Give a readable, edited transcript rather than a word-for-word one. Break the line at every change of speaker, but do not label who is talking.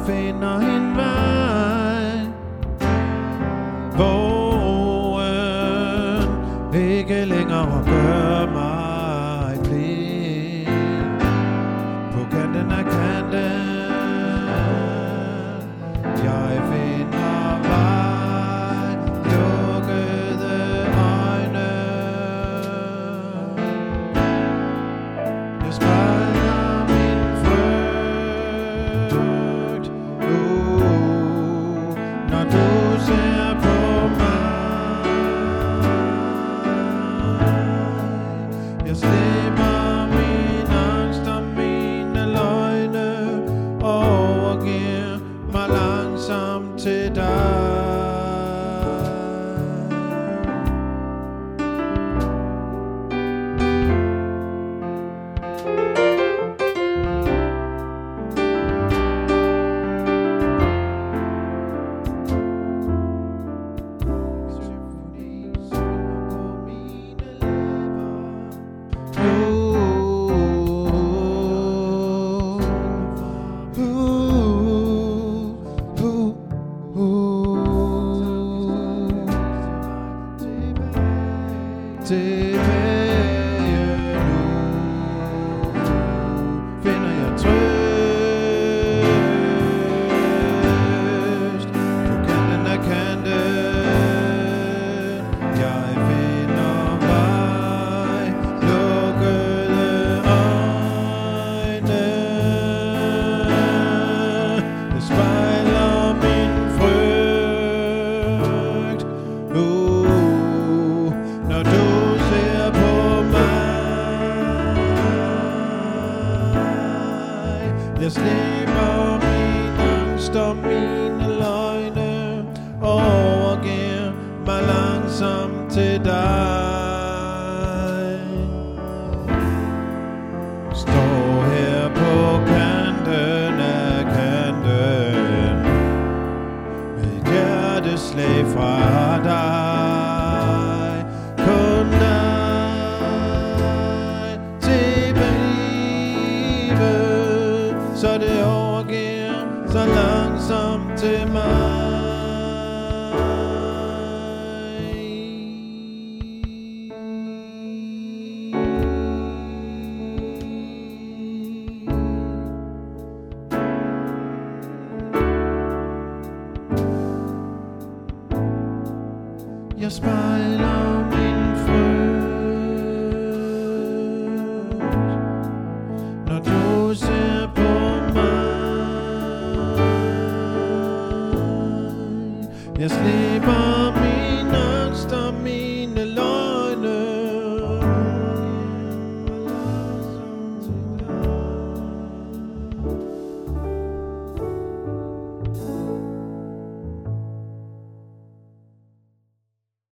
finder en vej, hvor ikke længere gør mig blind. På kanten af kanten, jeg finder vej, lukkede øjne. Jeg spejler min frygt, når du ser på mig. Jeg slipper min angst og mine løgne, overgiver mig langsomt til dig. Tilbage nu finder jeg trøst på kanten af kanten. Jeg finder vej, lukkede øjne. Jeg spejler min frygt, når du ser på mig. Jeg slipper min angst og mine løgne, overgiver mig langsomt til dig. Står her på kanten af kanten, med et hjerteslag fra dig. Kun dig tilbage, så det overgiver så langsomt til mig. Jeg spejler min frygt, når du ser på mig. Jeg